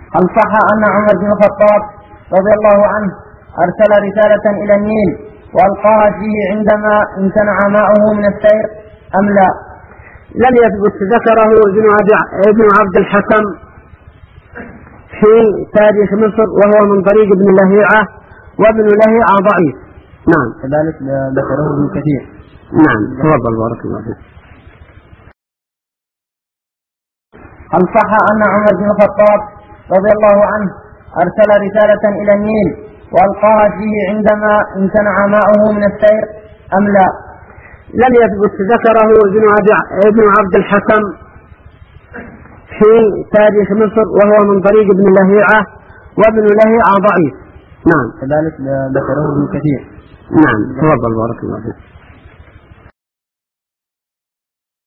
هل صح أن عمر بن الخطاب رضي الله عنه أرسل رسالة إلى النيل وألقاها فيه عندما امتنع ماؤه من السير أم لا؟ لم يثبت. ذكره ابن عبد الحكم في تاريخ مصر وهو من طريق ابن لهيعة، وابن لهيعة ضعيف. نعم. كذلك ذكره ابن كثير. نعم. تفضل بارك الله فيك. هل صح أن عمر بن الخطاب رضي الله عنه أرسل رسالة إلى النيل وألقاها فيه عندما امتنع ماؤه من السير أم لا؟ لم يثبت. ذكره ابن عبد الحكم في تاريخ مصر وهو من طريق ابن لهيعة، وابن لهيعة ضعيف. نعم. كذلك ذكره ابن كثير. نعم. تفضل بارك الله فيك.